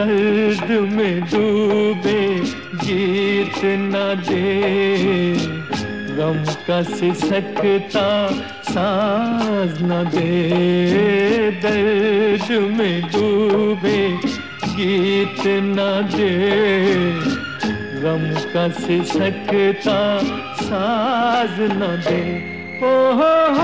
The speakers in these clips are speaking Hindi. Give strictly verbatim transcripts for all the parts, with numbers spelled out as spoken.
दर्द में डूबे जीत न दे, गम का सिसकता साज न दे। दर्द में डूबे गीत न दे, गम का सिसकता साज न दे। ओ हो हो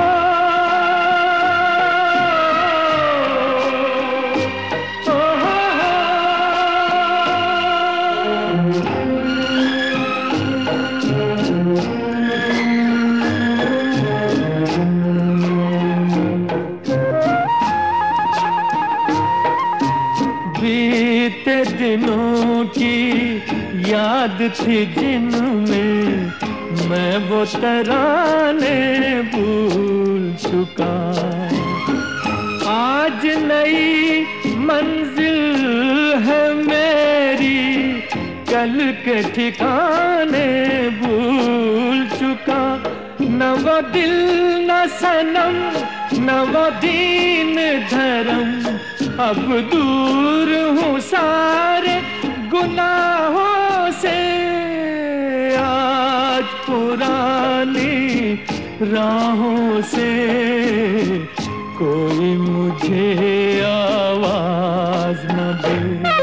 बीते दिनों की याद थी जिनमें मैं वो तराने भूल चुका। आज नई मंजिल है मेरी, कल के ठिकाने भूल चुका। न वो दिल न सनम न वो दीन धर्म, अब दूर हूँ सारे गुनाहों से। आज पुरानी राहों से कोई मुझे आवाज न दे।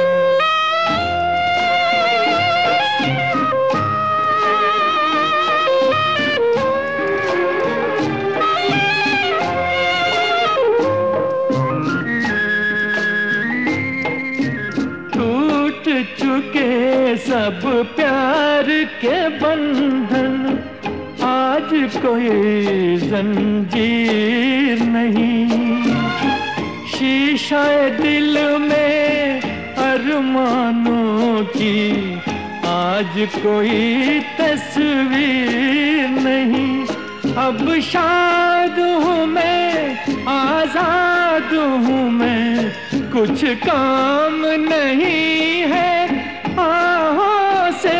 चुके सब प्यार के बंधन, आज कोई जंजीर नहीं। शीशे दिल में अरमानों की आज कोई तस्वीर नहीं। अब शाद हूँ मैं, आजाद हूँ मैं, कुछ काम नहीं है आहों से।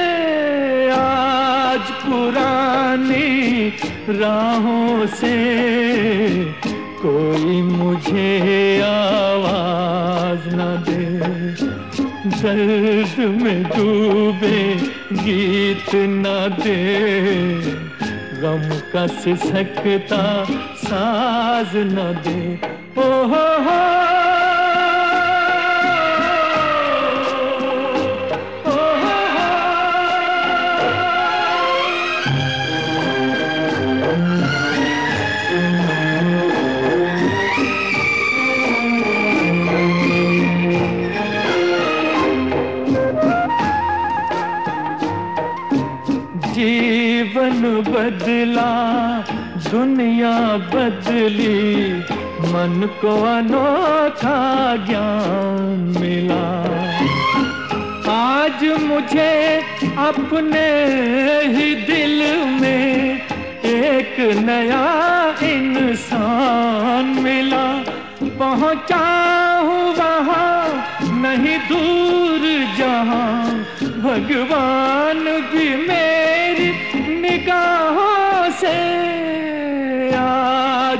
आज पुरानी राहों से कोई मुझे आवाज न दे। दर्द में डूबे गीत न दे, गम का सिसकता साज न दे। ओ हो हो जीवन बदला दुनिया बदली, मन को अनोखा ज्ञान मिला। आज मुझे अपने ही दिल में एक नया इंसान मिला। पहुंचा हूँ वहाँ नहीं दूर जहाँ, भगवान भी मेरी निगाहों से। आज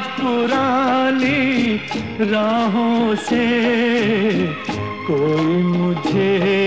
पुरानी राहों से कोई मुझे